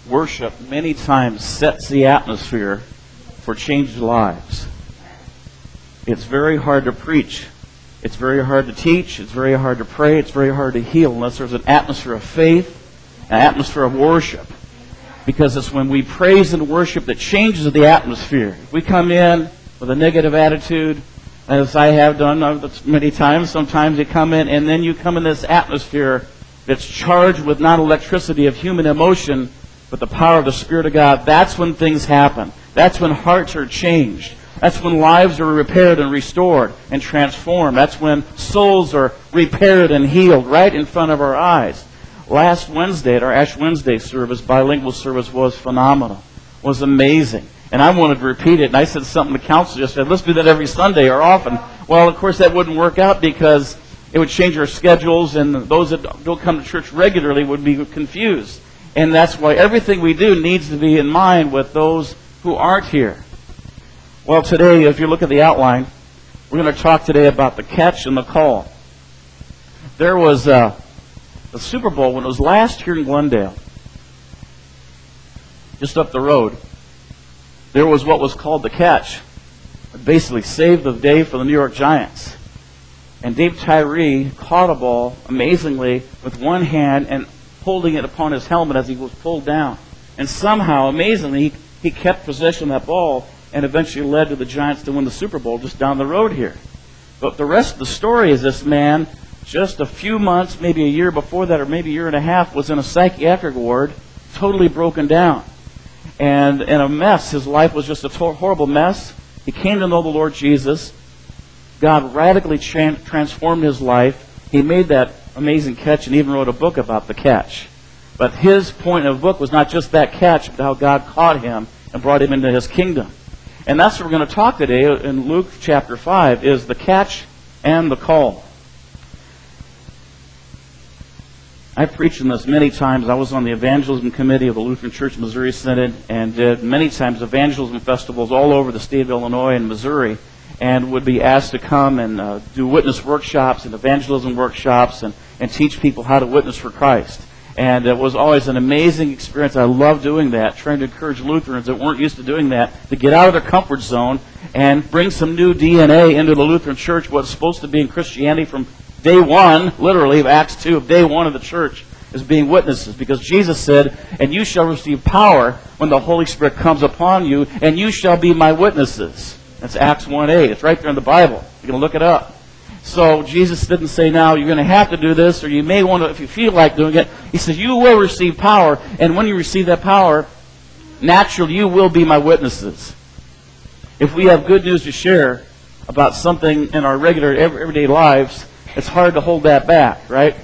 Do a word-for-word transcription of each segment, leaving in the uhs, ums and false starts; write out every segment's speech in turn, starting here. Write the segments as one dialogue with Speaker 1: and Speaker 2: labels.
Speaker 1: worship many times sets the atmosphere for changed lives. It's very hard to preach. It's very hard to teach. It's very hard to pray. It's very hard to heal unless there's an atmosphere of faith, an atmosphere of worship. Because it's when we praise and worship that changes the atmosphere. If we come in with a negative attitude, as I have done many times, sometimes you come in and then you come in this atmosphere that's charged with not electricity of human emotion, but the power of the Spirit of God. That's when things happen. That's when hearts are changed. That's when lives are repaired and restored and transformed. That's when souls are repaired and healed right in front of our eyes. Last Wednesday at our Ash Wednesday service, bilingual service, was phenomenal. Was amazing. And I wanted to repeat it. And I said something to council yesterday. Let's do that every Sunday or often. Well, of course, that wouldn't work out because it would change our schedules, and those that don't come to church regularly would be confused. And that's why everything we do needs to be in mind with those who aren't here. Well, today, if you look at the outline, we're going to talk today about the catch and the call. There was uh, the Super Bowl when it was last here in Glendale, just up the road. There was what was called the catch. It basically saved the day for the New York Giants. And Dave Tyree caught a ball, amazingly, with one hand and holding it upon his helmet as he was pulled down. And somehow, amazingly, he, he kept possession of that ball and eventually led to the Giants to win the Super Bowl just down the road here. But the rest of the story is this man, just a few months, maybe a year before that, or maybe a year and a half, was in a psychiatric ward, totally broken down. And in a mess. His life was just a to- horrible mess. He came to know the Lord Jesus. God radically tra- transformed his life. He made that amazing catch and even wrote a book about the catch. But his point of the book was not just that catch, but how God caught him and brought him into his kingdom. And that's what we're going to talk today in Luke chapter five, is the catch and the call. I've preached on this many times. I was on the evangelism committee of the Lutheran Church Missouri Synod and did many times evangelism festivals all over the state of Illinois and Missouri, and would be asked to come and uh, do witness workshops and evangelism workshops and, and teach people how to witness for Christ. And it was always an amazing experience. I love doing that, trying to encourage Lutherans that weren't used to doing that to get out of their comfort zone and bring some new D N A into the Lutheran Church, what's supposed to be in Christianity from day one, literally, of Acts two, of day one of the church, is being witnesses. Because Jesus said, "And you shall receive power when the Holy Spirit comes upon you, and you shall be my witnesses." That's Acts one eight. It's right there in the Bible. You can look it up. So Jesus didn't say, now you're going to have to do this, or you may want to, if you feel like doing it. He says, you will receive power, and when you receive that power, naturally you will be my witnesses. If we have good news to share about something in our regular, everyday lives, it's hard to hold that back, right?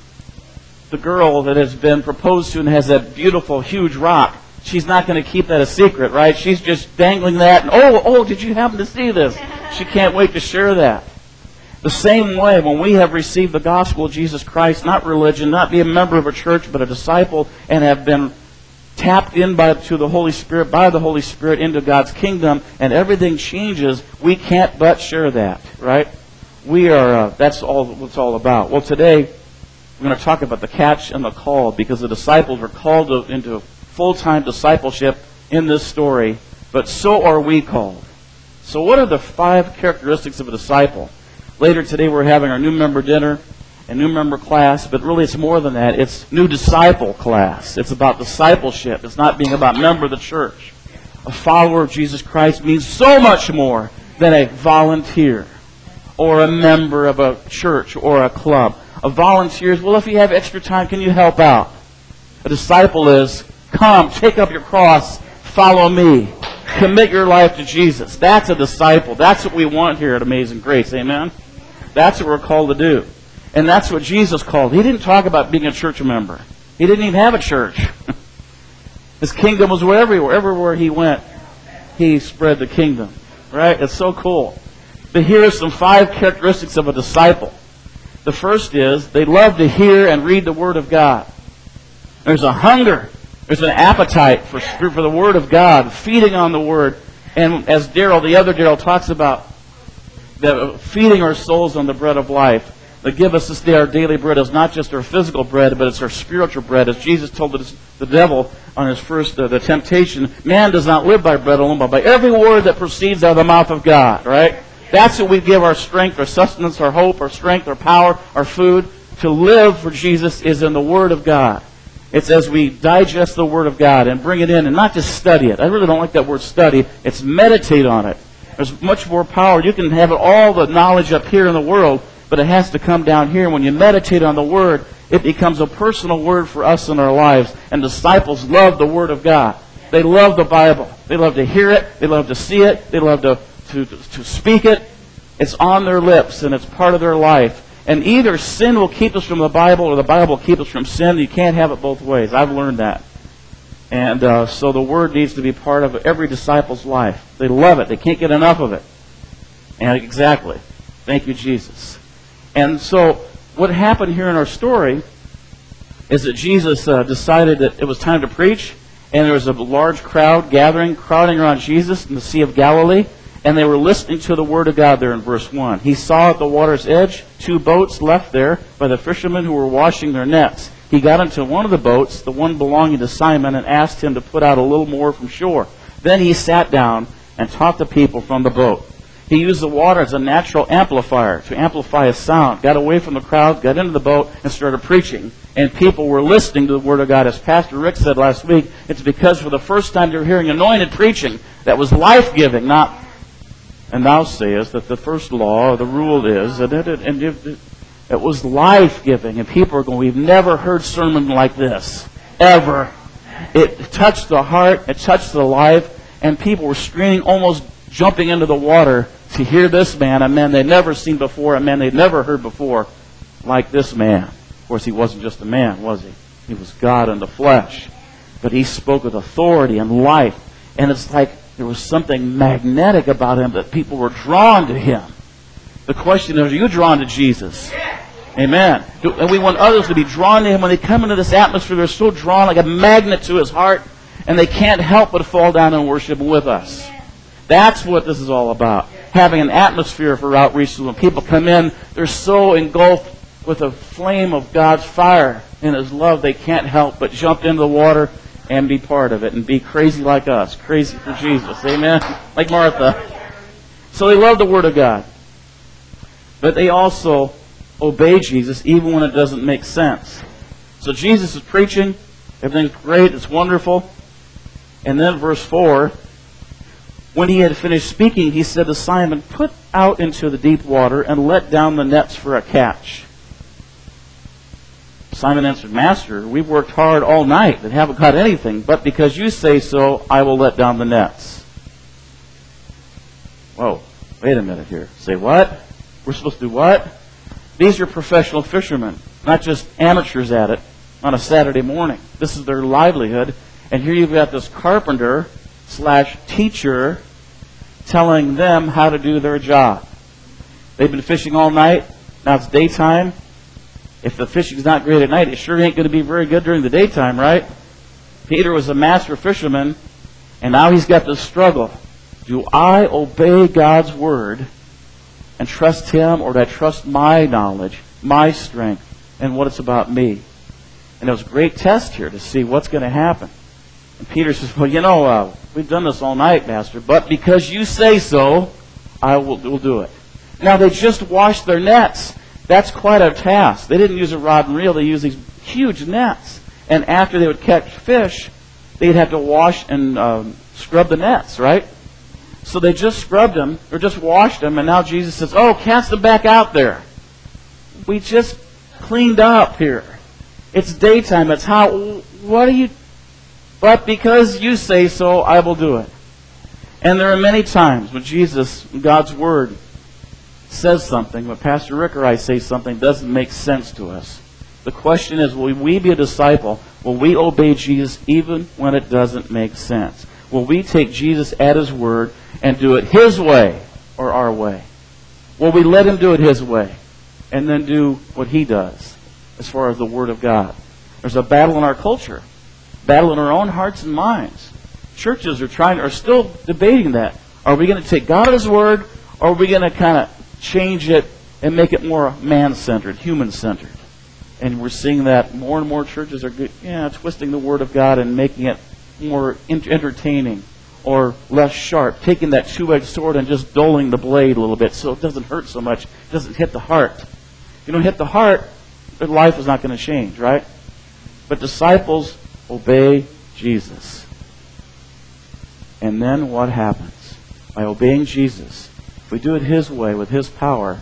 Speaker 1: The girl that has been proposed to and has that beautiful, huge rock, she's not going to keep that a secret, right? She's just dangling that, and oh, oh, did you happen to see this? She can't wait to share that. The same way, when we have received the gospel of Jesus Christ, not religion, not be a member of a church, but a disciple, and have been tapped in by to the Holy Spirit, by the Holy Spirit, into God's kingdom, and everything changes, we can't but share that, right? We are, uh, that's all what it's all about. Well, today, we're going to talk about the catch and the call, because the disciples were called to, into full-time discipleship in this story, but so are we called. So what are the five characteristics of a disciple? Later today we're having our new member dinner and new member class, but really it's more than that. It's new disciple class. It's about discipleship. It's not being about member of the church. A follower of Jesus Christ means so much more than a volunteer or a member of a church or a club. A volunteer is, well, if you have extra time, can you help out? A disciple is, come, take up your cross, follow me. Commit your life to Jesus. That's a disciple. That's what we want here at Amazing Grace. Amen? That's what we're called to do. And that's what Jesus called. He didn't talk about being a church member. He didn't even have a church. His kingdom was everywhere. Everywhere he went, he spread the kingdom. Right? It's so cool. But here are some five characteristics of a disciple. The first is they love to hear and read the Word of God. There's a hunger. There's an appetite for, for the Word of God, feeding on the Word. And as Daryl, the other Daryl, talks about, the, feeding our souls on the bread of life. the give us this day our daily bread is not just our physical bread, but it's our spiritual bread. As Jesus told the, the devil on his first, uh, the temptation, man does not live by bread alone, but by every word that proceeds out of the mouth of God, right? That's what we give our strength, our sustenance, our hope, our strength, our power, our food. To live for Jesus is in the Word of God. It's as we digest the Word of God and bring it in and not just study it. I really don't like that word study. It's meditate on it. There's much more power. You can have all the knowledge up here in the world, but it has to come down here. When you meditate on the Word, it becomes a personal word for us in our lives. And disciples love the Word of God. They love the Bible. They love to hear it. They love to see it. They love to, to, to speak it. It's on their lips, and it's part of their life. And either sin will keep us from the Bible, or the Bible will keep us from sin. You can't have it both ways. I've learned that. And uh, so the Word needs to be part of every disciple's life. They love it. They can't get enough of it. And exactly. Thank you, Jesus. And so what happened here in our story is that Jesus uh, decided that it was time to preach, and there was a large crowd gathering, crowding around Jesus in the Sea of Galilee, and they were listening to the Word of God there in verse one. He saw at the water's edge two boats left there by the fishermen who were washing their nets. He got into one of the boats, the one belonging to Simon, and asked him to put out a little more from shore. Then he sat down and taught the people from the boat. He used the water as a natural amplifier to amplify his sound, got away from the crowd, got into the boat, and started preaching. And people were listening to the Word of God. As Pastor Rick said last week, it's because for the first time they were hearing anointed preaching that was life-giving, not... And thou sayest that the first law, or the rule is, and it, and it, it was life-giving. And people are going, we've never heard sermon like this, ever. It touched the heart, it touched the life, and people were screaming, almost jumping into the water to hear this man, a man they'd never seen before, a man they'd never heard before, like this man. Of course, he wasn't just a man, was he? He was God in the flesh. But he spoke with authority and life. And it's like there was something magnetic about him that people were drawn to him. The question is, are you drawn to Jesus? Amen. And we want others to be drawn to him. When they come into this atmosphere, they're so drawn like a magnet to his heart, and they can't help but fall down and worship with us. That's what this is all about. Having an atmosphere for outreach. So when people come in, they're so engulfed with a flame of God's fire and his love, they can't help but jump into the water and be part of it and be crazy like us. Crazy for Jesus. Amen? Like Martha. So they love the Word of God. But they also obey Jesus even when it doesn't make sense. So Jesus is preaching. Everything's great. It's wonderful. And then verse four, when he had finished speaking, he said to Simon, put out into the deep water and let down the nets for a catch. Simon answered, Master, we've worked hard all night and haven't caught anything, but because you say so, I will let down the nets. Whoa, wait a minute here. Say what? We're supposed to do what? These are professional fishermen, not just amateurs at it on a Saturday morning. This is their livelihood. And here you've got this carpenter slash teacher telling them how to do their job. They've been fishing all night. Now it's daytime. If the fishing's not great at night, it sure ain't going to be very good during the daytime, right? Peter was a master fisherman, and now he's got this struggle. Do I obey God's word and trust him, or do I trust my knowledge, my strength, and what it's about me? And it was a great test here to see what's going to happen. And Peter says, well, you know, uh, we've done this all night, Master, but because you say so, I will, will do it. Now, they just washed their nets. That's quite a task. They didn't use a rod and reel. They used these huge nets. And after they would catch fish, they'd have to wash and um, scrub the nets, right? So they just scrubbed them, or just washed them, and now Jesus says, oh, cast them back out there. We just cleaned up here. It's daytime. It's how, what are you, but because you say so, I will do it. And there are many times when Jesus, God's Word, says something, when Pastor Rick or I say something doesn't make sense to us. The question is, will we be a disciple? Will we obey Jesus even when it doesn't make sense? Will we take Jesus at his word and do it his way or our way? Will we let him do it his way and then do what he does as far as the Word of God? There's a battle in our culture, battle in our own hearts and minds. Churches are trying, are still debating that. Are we going to take God at his word, or are we going to kind of change it and make it more man-centered, human-centered. And we're seeing that more and more churches are good, yeah, twisting the Word of God and making it more entertaining or less sharp, taking that two-edged sword and just dulling the blade a little bit so it doesn't hurt so much, it doesn't hit the heart. If you don't hit the heart, their life is not going to change, right? But disciples obey Jesus. And then what happens? By obeying Jesus, if we do it His way, with His power,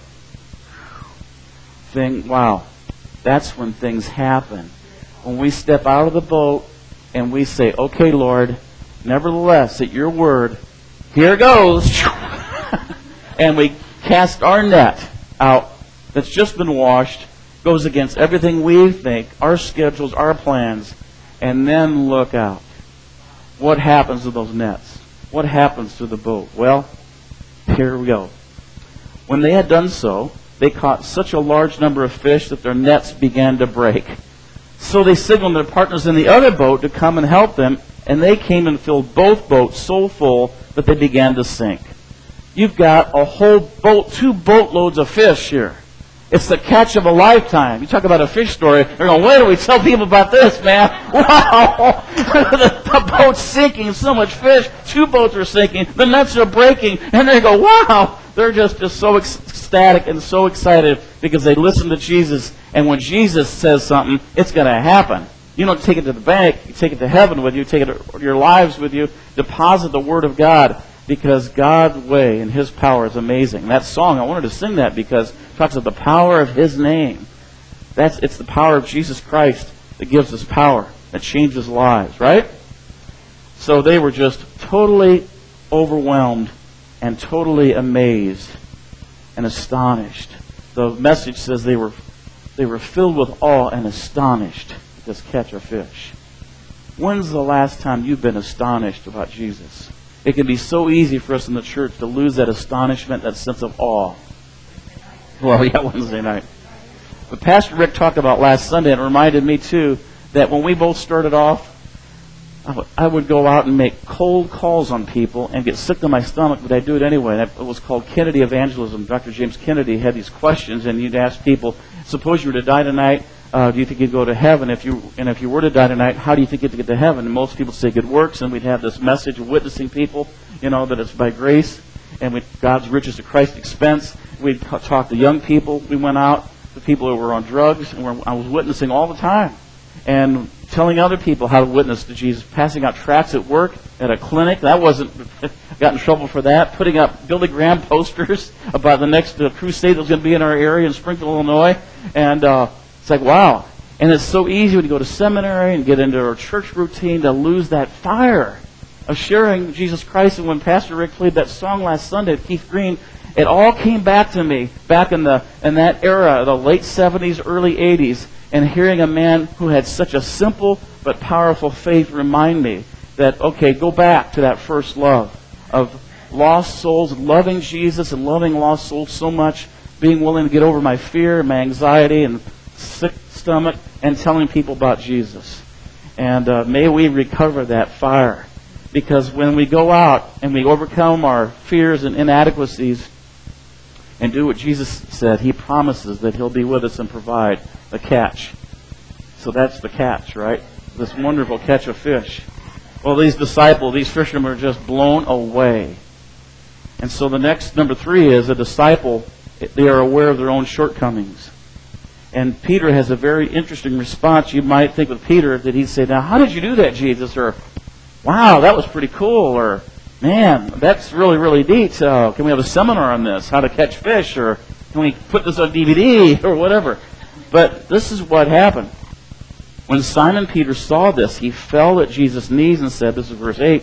Speaker 1: thing, wow, that's when things happen. When we step out of the boat and we say, okay, Lord, nevertheless, at your word, here goes. And we cast our net out that's just been washed, goes against everything we think, our schedules, our plans, and then look out. What happens to those nets? What happens to the boat? Well, here we go. When they had done so, they caught such a large number of fish that their nets began to break. So they signaled their partners in the other boat to come and help them, and they came and filled both boats so full that they began to sink. You've got a whole boat, two boatloads of fish here. It's the catch of a lifetime. You talk about a fish story, they're going, wait till we tell people about this, man. Wow! the, the boat's sinking, so much fish. Two boats are sinking, the nets are breaking, and they go, wow! They're just, just so ecstatic and so excited because they listen to Jesus, and when Jesus says something, it's going to happen. You don't take it to the bank, you take it to heaven with you, take it to your lives with you, deposit the Word of God, because God's way and His power is amazing. That song, I wanted to sing that because it talks about the power of His name. That's It's the power of Jesus Christ that gives us power, that changes lives, right? So they were just totally overwhelmed and totally amazed and astonished. The message says they were they were filled with awe and astonished at this catch of fish. When's the last time you've been astonished about Jesus? It can be so easy for us in the church to lose that astonishment, that sense of awe. Well, yeah, Wednesday night. But Pastor Rick talked about last Sunday, and it reminded me too, that when we both started off, I would, I would go out and make cold calls on people and get sick to my stomach, but I'd do it anyway. It was called Kennedy Evangelism. Doctor James Kennedy had these questions, and you'd ask people, suppose you were to die tonight, uh, do you think you'd go to heaven? If you And if you were to die tonight, how do you think you'd get to heaven? And most people say good works, and we'd have this message of witnessing people, you know, that it's by grace, and we, God's riches at Christ's expense. We'd talk to young people. We went out to people who were on drugs, and we're, I was witnessing all the time. And telling other people how to witness to Jesus, passing out tracts at work, at a clinic. That wasn't, got in trouble for that. Putting up Billy Graham posters about the next uh, crusade that was going to be in our area in Springfield, Illinois. And uh, it's like, wow. And it's so easy when you go to seminary and get into our church routine to lose that fire of sharing Jesus Christ. And when Pastor Rick played that song last Sunday at Keith Green, it all came back to me back in the in that era, the late seventies, early eighties, and hearing a man who had such a simple but powerful faith remind me that, okay, go back to that first love of lost souls, loving Jesus and loving lost souls so much, being willing to get over my fear, my anxiety, and sick stomach, and telling people about Jesus. And uh, may we recover that fire. Because when we go out and we overcome our fears and inadequacies and do what Jesus said, He promises that He'll be with us and provide the catch. So that's the catch, right? This wonderful catch of fish. Well, these disciples, these fishermen are just blown away. And so the next, number three is a disciple, they are aware of their own shortcomings. And Peter has a very interesting response. You might think with Peter that he'd say, now, how did you do that, Jesus? Or, wow, that was pretty cool. Or, man, that's really, really neat. Uh, can we have a seminar on this? How to catch fish? Or can we put this on D V D? Or whatever. But this is what happened. When Simon Peter saw this, he fell at Jesus' knees and said, this is verse eight,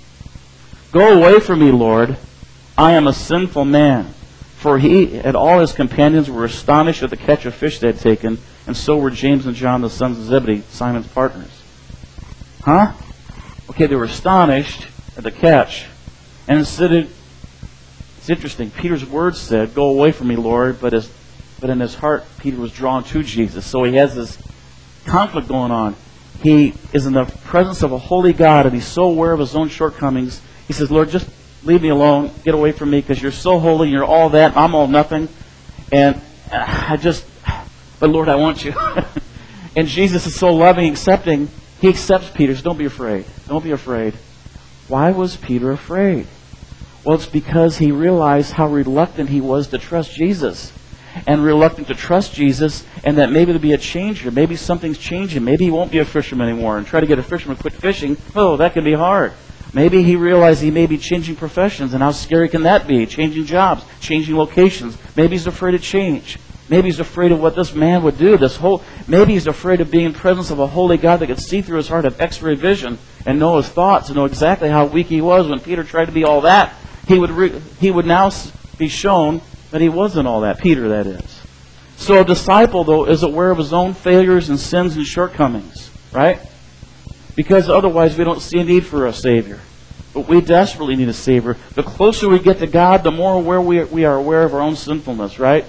Speaker 1: "Go away from me, Lord. I am a sinful man." For he and all his companions were astonished at the catch of fish they had taken, and so were James and John, the sons of Zebedee, Simon's partners. Huh? Okay, they were astonished at the catch. And instead of, it's interesting, Peter's words said, "Go away from me, Lord," but his, but in his heart, Peter was drawn to Jesus. So he has this conflict going on. He is in the presence of a holy God, and he's so aware of his own shortcomings. He says, "Lord, just leave me alone. Get away from me because you're so holy. You're all that. I'm all nothing." And I just, but Lord, I want you. And Jesus is so loving, accepting. He accepts Peter. So don't be afraid. Don't be afraid. Why was Peter afraid? Well, it's because he realized how reluctant he was to trust Jesus. And reluctant to trust Jesus, and that maybe there'll be a change here. Maybe something's changing. Maybe he won't be a fisherman anymore and try to get a fisherman to quit fishing. Oh, that can be hard. Maybe he realized he may be changing professions, and how scary can that be? Changing jobs, changing locations. Maybe he's afraid of change. Maybe he's afraid of what this man would do. This whole, maybe he's afraid of being in presence of a holy God that could see through his heart, have X-ray vision, and know his thoughts, and know exactly how weak he was. When Peter tried to be all that, he would re- he would now be shown that he wasn't all that. Peter, that is. So a disciple, though, is aware of his own failures and sins and shortcomings, right? Because otherwise we don't see a need for a Savior. But we desperately need a Savior. The closer we get to God, the more aware we are, we are aware of our own sinfulness, right?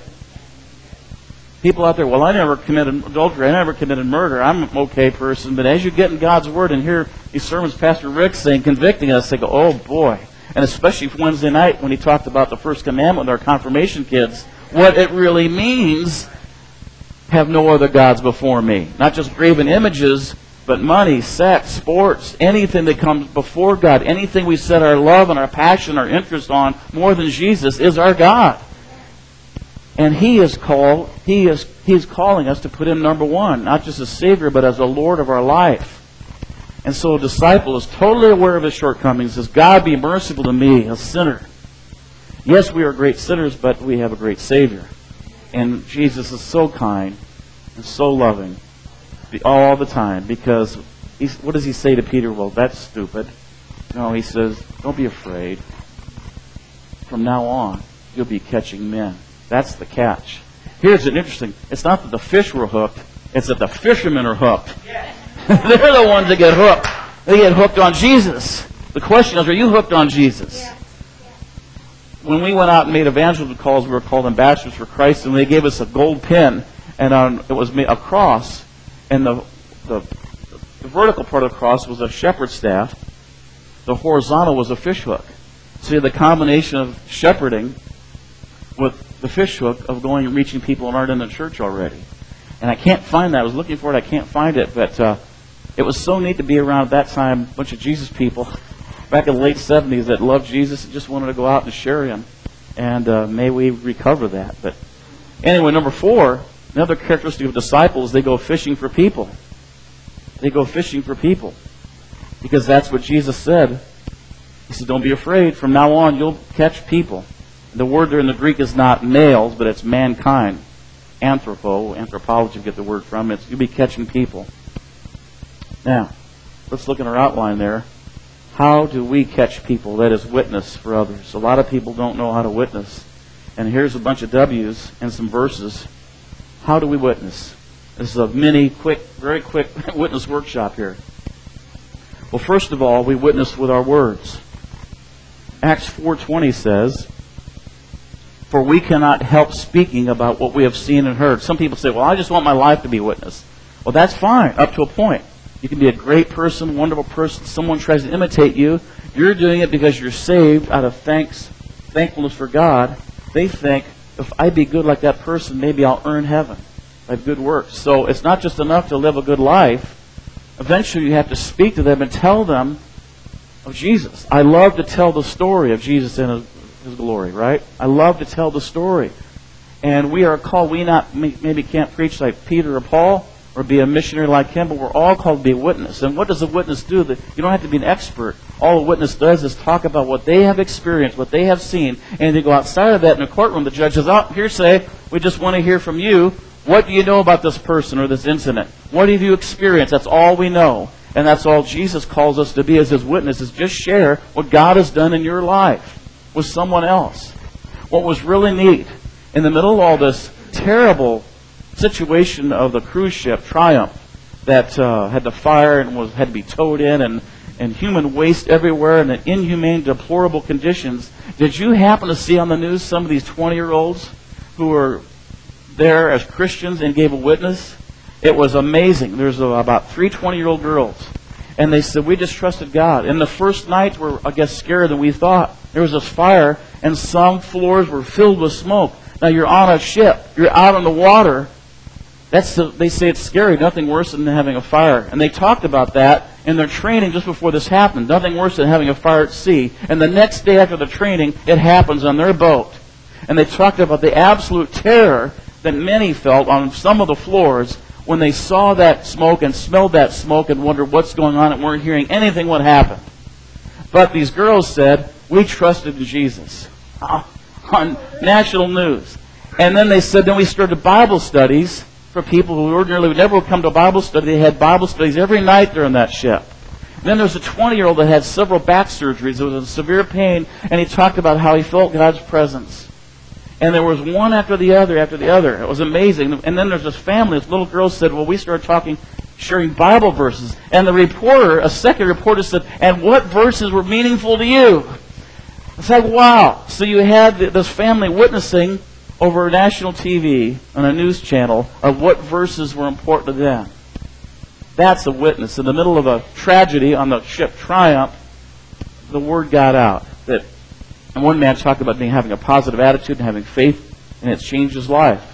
Speaker 1: People out there, well, I never committed adultery, I never committed murder, I'm an okay person. But as you get in God's Word and hear these sermons Pastor Rick saying, convicting us, they go, oh boy. And especially Wednesday night when he talked about the first commandment with our confirmation kids, what it really means, have no other gods before me. Not just graven images, but money, sex, sports, anything that comes before God, anything we set our love and our passion, our interest on more than Jesus is our God. And He is called, He is He's calling us to put Him number one, not just as Savior, but as the Lord of our life. And so a disciple is totally aware of his shortcomings. Says, God, be merciful to me, a sinner. Yes, we are great sinners, but we have a great Savior. And Jesus is so kind and so loving all the time, because he's, what does He say to Peter? Well, that's stupid. No, He says, don't be afraid. From now on, you'll be catching men. That's the catch. Here's an interesting, it's not that the fish were hooked, it's that the fishermen are hooked. They're the ones that get hooked. They get hooked on Jesus. The question is, are you hooked on Jesus? Yeah. When we went out and made evangelism calls, we were called Ambassadors for Christ, and they gave us a gold pin, and on, it was a cross, and the, the, the vertical part of the cross was a shepherd's staff. The horizontal was a fish hook. So you had the combination of shepherding with the fish hook of going and reaching people who aren't in the church already. And I can't find that. I was looking for it. I can't find it, but uh, it was so neat to be around at that time, a bunch of Jesus people back in the late seventies that loved Jesus and just wanted to go out and share Him. And uh, may we recover that. But anyway, number four, another characteristic of disciples, they go fishing for people. They go fishing for people. Because that's what Jesus said. He said, don't be afraid. From now on, you'll catch people. The word there in the Greek is not males, but it's mankind. Anthropo, anthropology, you get the word from. It's, you'll be catching people. Now, let's look at our outline there. How do we catch people? That is, witness for others. A lot of people don't know how to witness. And here's a bunch of W's and some verses. How do we witness? This is a mini, quick, very quick witness workshop here. Well, first of all, we witness with our words. Acts four twenty says, for we cannot help speaking about what we have seen and heard. Some people say, well, I just want my life to be witness. Well, that's fine, up to a point. You can be a great person, wonderful person. Someone tries to imitate you. You're doing it because you're saved out of thanks, thankfulness for God. They think, if I be good like that person, maybe I'll earn heaven by good works. So it's not just enough to live a good life. Eventually you have to speak to them and tell them of Jesus. I love to tell the story of Jesus in His, His glory, right? I love to tell the story. And we are called, we not maybe can't preach like Peter or Paul or be a missionary like him, but we're all called to be a witness. And what does a witness do? You don't have to be an expert. All a witness does is talk about what they have experienced, what they have seen, and they go outside of that in a courtroom. The judge says, oh, hearsay, we just want to hear from you. What do you know about this person or this incident? What have you experienced? That's all we know. And that's all Jesus calls us to be as His witnesses. Just share what God has done in your life with someone else. What was really neat, in the middle of all this terrible situation of the cruise ship Triumph that uh, had the fire and was had to be towed in, and, and human waste everywhere and in inhumane, deplorable conditions, did you happen to see on the news some of these twenty-year-olds who were there as Christians and gave a witness? It was amazing. There's about three twenty-year-old girls. And they said, we just trusted God. And the first nights were, I guess, scarier than we thought. There was this fire, and some floors were filled with smoke. Now you're on a ship. You're out on the water. That's the, they say it's scary. Nothing worse than having a fire. And they talked about that in their training just before this happened. Nothing worse than having a fire at sea. And the next day after the training, it happens on their boat. And they talked about the absolute terror that many felt on some of the floors when they saw that smoke and smelled that smoke and wondered what's going on and weren't hearing anything what happened. But these girls said, we trusted in Jesus. On national news. And then they said, then we started Bible studies for people who ordinarily would never come to a Bible study. They had Bible studies every night during that ship. And then there was a twenty-year-old that had several back surgeries. It was in severe pain, and he talked about how he felt God's presence. And there was one after the other after the other. It was amazing. And then there's this family. This little girl said, well, we started talking, sharing Bible verses. And the reporter, a second reporter said, and what verses were meaningful to you? It's like, wow. So you had this family witnessing over national T V on a news channel of what verses were important to them. That's a witness. In the middle of a tragedy on the ship Triumph, the word got out. That, and one man talked about being having a positive attitude and having faith, and it's changed his life.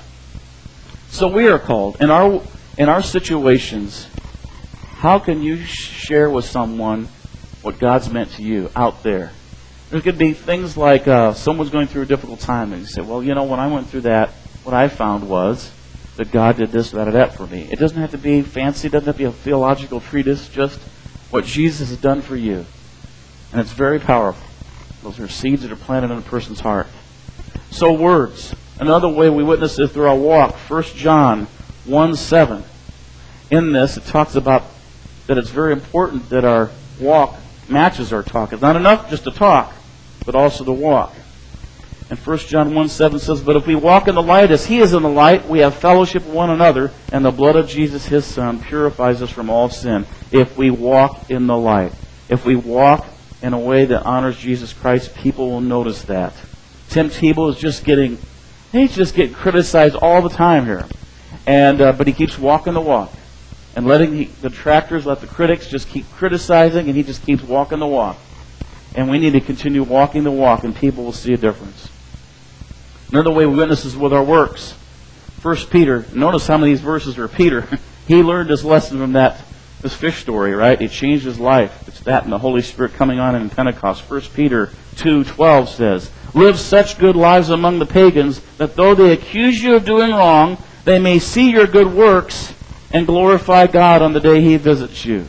Speaker 1: So we are called. In our, in our situations, how can you share with someone what God's meant to you out there? There could be things like uh, someone's going through a difficult time, and you say, well, you know, when I went through that, what I found was that God did this, that, or that for me. It doesn't have to be fancy. It doesn't have to be a theological treatise. Just what Jesus has done for you. And it's very powerful. Those are seeds that are planted in a person's heart. So words. Another way we witness is through our walk. First John one seven. In this, it talks about that it's very important that our walk matches our talk. It's not enough just to talk, but also to walk. And First John one seven says, but if we walk in the light as He is in the light, we have fellowship with one another, and the blood of Jesus, His Son, purifies us from all sin. If we walk in the light. If we walk in a way that honors Jesus Christ, people will notice that. Tim Tebow is just getting, he's just getting criticized all the time here. And uh, but he keeps walking the walk. And letting the detractors, let the critics just keep criticizing, and he just keeps walking the walk. And we need to continue walking the walk, and people will see a difference. Another way we witness is with our works. First Peter, notice how many of these verses are Peter. He learned this lesson from that this fish story, right? It changed his life. It's that and the Holy Spirit coming on in Pentecost. First Peter two twelve says, live such good lives among the pagans, that though they accuse you of doing wrong, they may see your good works and glorify God on the day He visits you.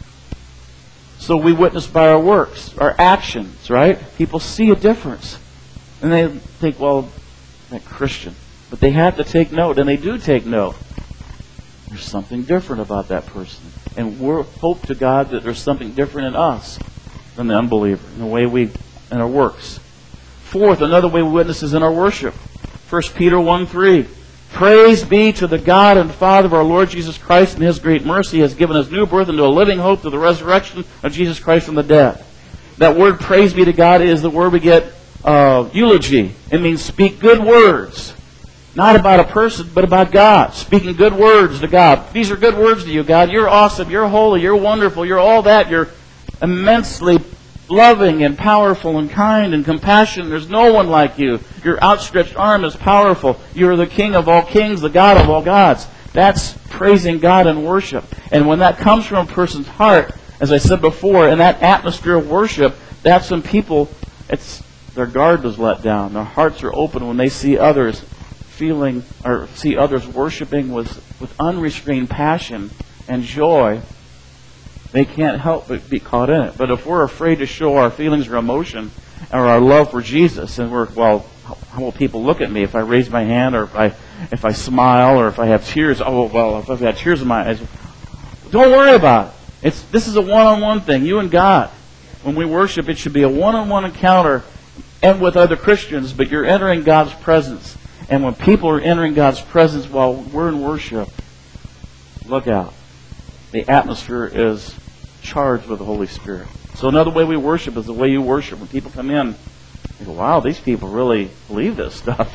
Speaker 1: So we witness by our works, our actions, right? People see a difference. And they think, well, that Christian. But they have to take note, and they do take note. There's something different about that person. And we hope to God that there's something different in us than the unbeliever, in the way we, in our works. Fourth, another way we witness is in our worship. First Peter one three. Praise be to the God and Father of our Lord Jesus Christ. In His great mercy has given us new birth into a living hope through the resurrection of Jesus Christ from the dead. That word praise be to God is the word we get uh, eulogy. It means speak good words. Not about a person, but about God. Speaking good words to God. These are good words to you, God. You're awesome. You're holy. You're wonderful. You're all that. You're immensely loving and powerful and kind and compassionate. There's no one like you. Your outstretched arm is powerful. You're the King of all kings, the God of all gods. That's praising God in worship. And when that comes from a person's heart, as I said before, in that atmosphere of worship, that's when people, it's their guard is let down. Their hearts are open when they see others feeling, or see others worshiping with, with unrestrained passion and joy. They can't help but be caught in it. But if we're afraid to show our feelings or emotion or our love for Jesus, and we're, well, how will people look at me if I raise my hand, or if I if I smile, or if I have tears? Oh, well, if I've got tears in my eyes, don't worry about it. It's this is a one-on-one thing, you and God. When we worship, it should be a one-on-one encounter, and with other Christians, but you're entering God's presence. And when people are entering God's presence while we're in worship, look out. The atmosphere is charged with the Holy Spirit. So another way we worship is the way you worship. When people come in, you go, wow, these people really believe this stuff.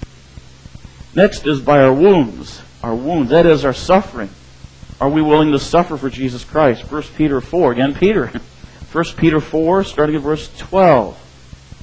Speaker 1: Next is by our wounds. Our wounds, that is our suffering. Are we willing to suffer for Jesus Christ? First Peter four, again Peter. First Peter four, starting at verse twelve.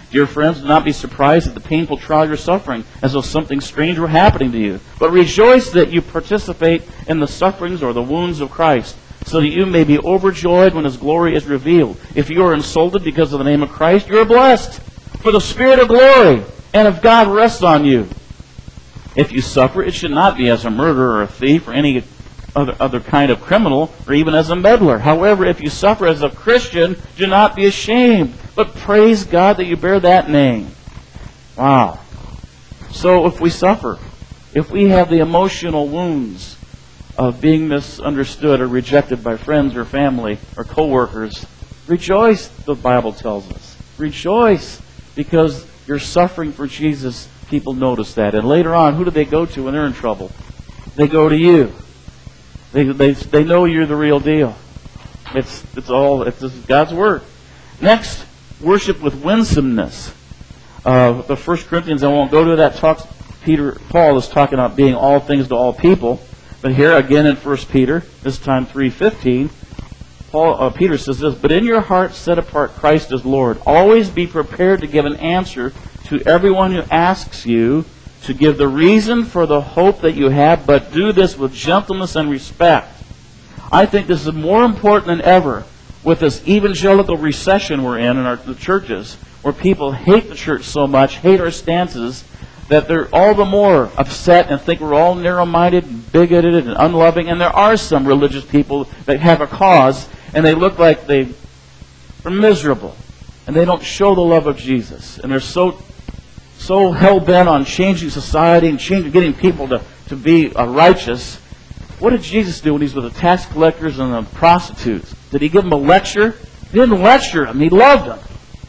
Speaker 1: Dear friends, do not be surprised at the painful trial you're suffering, as though something strange were happening to you. But rejoice that you participate in the sufferings or the wounds of Christ, so that you may be overjoyed when His glory is revealed. If you are insulted because of the name of Christ, you are blessed, for the Spirit of glory and of God rests on you. If you suffer, it should not be as a murderer or a thief or any other, other kind of criminal, or even as a meddler. However, if you suffer as a Christian, do not be ashamed, but praise God that you bear that name. Wow. So if we suffer, if we have the emotional wounds of being misunderstood or rejected by friends or family or co-workers, rejoice, the Bible tells us. Rejoice, because you're suffering for Jesus. People notice that. And later on, who do they go to when they're in trouble? They go to you. They, they, they know you're the real deal. It's, it's all, it's God's Word. Next, worship with winsomeness. Uh, the First Corinthians, I won't go to that, talks, Peter, Paul is talking about being all things to all people. But here again in First Peter, this time three fifteen, Paul, uh, Peter says this, but in your heart set apart Christ as Lord. Always be prepared to give an answer to everyone who asks you to give the reason for the hope that you have, but do this with gentleness and respect. I think this is more important than ever with this evangelical recession we're in in our the churches, where people hate the church so much, hate our stances, that they're all the more upset and think we're all narrow-minded and bigoted and unloving. And there are some religious people that have a cause, and they look like they are miserable, and they don't show the love of Jesus. And they're so so hell-bent on changing society and changing, getting people to, to be uh, righteous. What did Jesus do when He's with the tax collectors and the prostitutes? Did He give them a lecture? He didn't lecture them. He loved them.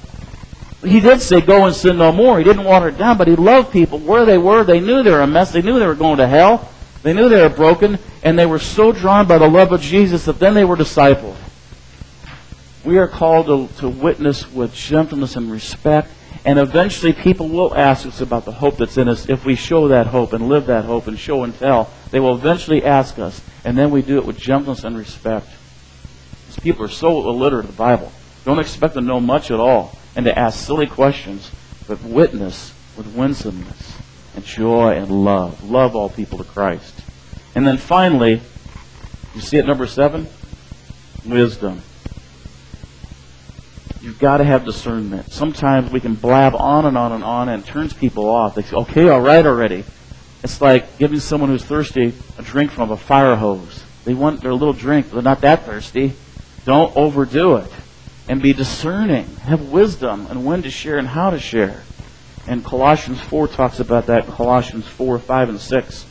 Speaker 1: He did say, go and sin no more. He didn't water it down, but He loved people where they were. They knew they were a mess. They knew they were going to hell. They knew they were broken, and they were so drawn by the love of Jesus that then they were discipled. We are called to, to witness with gentleness and respect, and eventually people will ask us about the hope that's in us. If we show that hope and live that hope and show and tell, they will eventually ask us, and then we do it with gentleness and respect. These people are so illiterate in the Bible. Don't expect to know much at all and to ask silly questions, but witness with winsomeness and joy and love. Love all people to Christ. And then finally, you see at number seven? Wisdom. You've got to have discernment. Sometimes we can blab on and on and on, and it turns people off. They say, okay, all right already. It's like giving someone who's thirsty a drink from a fire hose. They want their little drink, but they're not that thirsty. Don't overdo it. And be discerning. Have wisdom and when to share and how to share. And Colossians four talks about that. Colossians four, five, and six.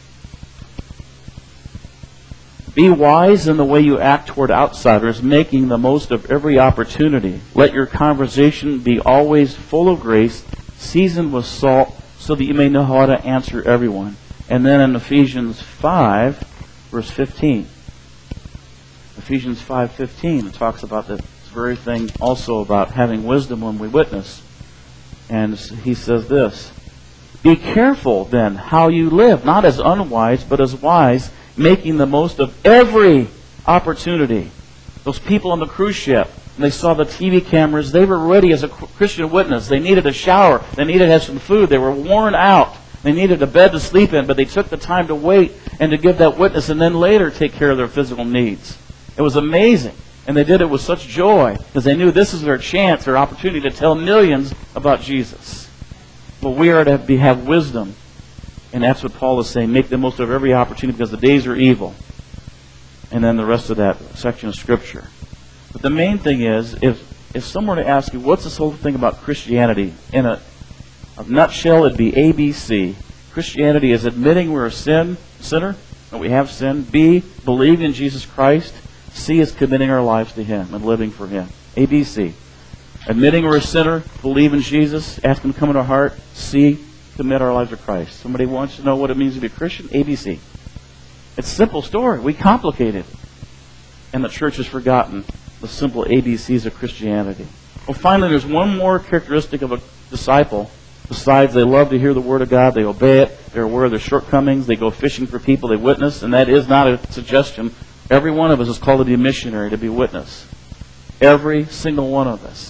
Speaker 1: Be wise in the way you act toward outsiders, making the most of every opportunity. Let your conversation be always full of grace, seasoned with salt, so that you may know how to answer everyone. And then in Ephesians five, verse fifteen. Ephesians five fifteen, it talks about this very thing also about having wisdom when we witness. And he says this, be careful then how you live, not as unwise, but as wise, making the most of every opportunity. Those people on the cruise ship, and they saw the T V cameras, they were ready as a Christian witness. They needed a shower. They needed to have some food. They were worn out. They needed a bed to sleep in, but they took the time to wait and to give that witness and then later take care of their physical needs. It was amazing. And they did it with such joy because they knew this is their chance, their opportunity to tell millions about Jesus. But we are to be, have wisdom. And that's what Paul is saying. Make the most of every opportunity because the days are evil. And then the rest of that section of Scripture. But the main thing is, if, if someone were to ask you, what's this whole thing about Christianity? In a, a nutshell, it'd be A B C. Christianity is admitting we're a sin, sinner, that we have sinned. B, believing in Jesus Christ. C is committing our lives to Him and living for Him. A B C. Admitting we're a sinner, believe in Jesus, ask Him to come into our heart. C, commit our lives to Christ. Somebody wants to know what it means to be a Christian? A B C. It's a simple story. We complicate it. And the church has forgotten the simple A B Cs of Christianity. Well, finally, there's one more characteristic of a disciple. Besides, they love to hear the Word of God. They obey it. They're aware of their shortcomings. They go fishing for people. They witness. And that is not a suggestion. Every one of us is called to be a missionary, to be a witness. Every single one of us.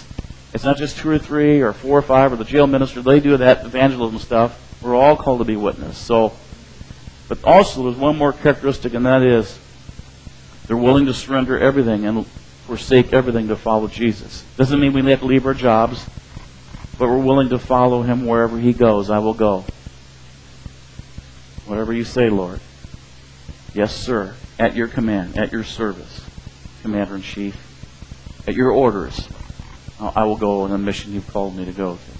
Speaker 1: It's not just two or three or four or five or the jail minister. They do that evangelism stuff. We're all called to be witness. So, but also there's one more characteristic, and that is they're willing to surrender everything and forsake everything to follow Jesus. Doesn't mean we have to leave our jobs, but we're willing to follow Him wherever He goes. I will go. Whatever you say, Lord. Yes, sir. At your command, at your service, Commander-in-Chief. At your orders, I will go on the mission You've called me to go to.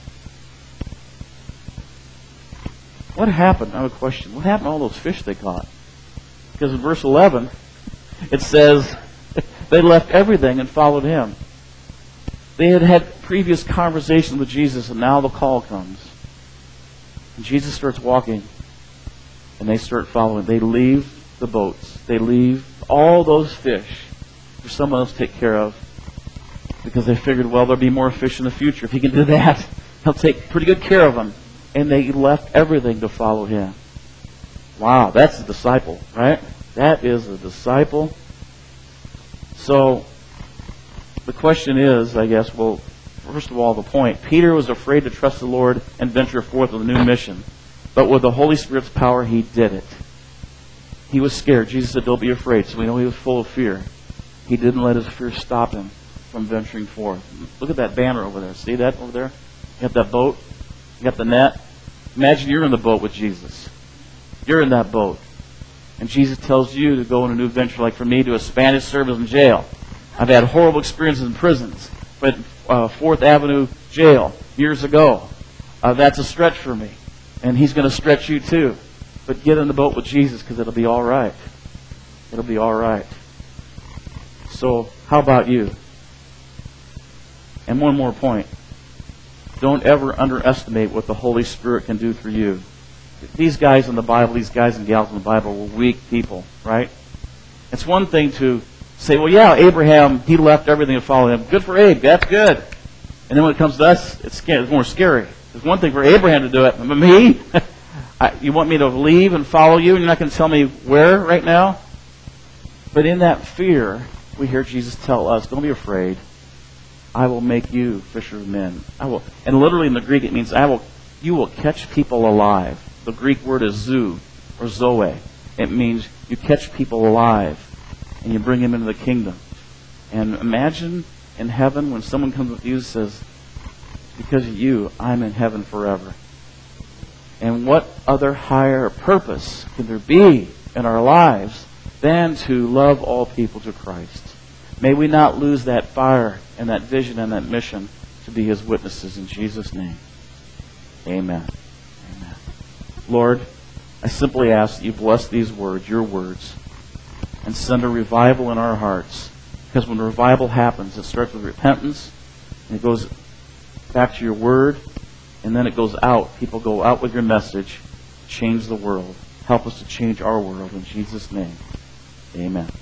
Speaker 1: What happened? I have a question. What happened to all those fish they caught? Because in verse eleven, it says they left everything and followed Him. They had had previous conversations with Jesus, and now the call comes. And Jesus starts walking, and they start following. They leave the boats. They leave all those fish for someone else to take care of, because they figured, well, there'll be more fish in the future. If He can do that, He'll take pretty good care of them. And they left everything to follow Him. Wow, that's a disciple, right? That is a disciple. So, the question is, I guess, well, first of all, the point. Peter was afraid to trust the Lord and venture forth with a new mission. But with the Holy Spirit's power, he did it. He was scared. Jesus said, don't be afraid. So we know he was full of fear. He didn't let his fear stop him from venturing forth. Look at that banner over there. See that over there? You got that boat? You got the net? Imagine you're in the boat with Jesus. You're in that boat. And Jesus tells you to go on a new venture, like for me, to a Spanish service in jail. I've had horrible experiences in prisons. But uh, Fourth Avenue jail years ago. Uh, that's a stretch for me. And he's going to stretch you too. But get in the boat with Jesus, because it'll be all right. It'll be all right. So, how about you? And one more point. Don't ever underestimate what the Holy Spirit can do for you. These guys in the Bible, these guys and gals in the Bible were weak people, right? It's one thing to say, well, yeah, Abraham, he left everything to follow him. Good for Abe, that's good. And then when it comes to us, it's, scary, it's more scary. It's one thing for Abraham to do it, but me? I, you want me to leave and follow you, and you're not going to tell me where right now? But in that fear, we hear Jesus tell us, don't be afraid. I will make you fisher of men. I will, and literally in the Greek it means I will. You will catch people alive. The Greek word is zoo or zoe. It means you catch people alive and you bring them into the kingdom. And imagine in heaven when someone comes with you and says, because of you, I'm in heaven forever. And what other higher purpose can there be in our lives than to love all people to Christ? May we not lose that fire and that vision and that mission to be His witnesses in Jesus' name. Amen. Amen. Lord, I simply ask that you bless these words, your words, and send a revival in our hearts. Because when revival happens, it starts with repentance, and it goes back to your word, and then it goes out. People go out with your message, change the world. Help us to change our world in Jesus' name. Amen.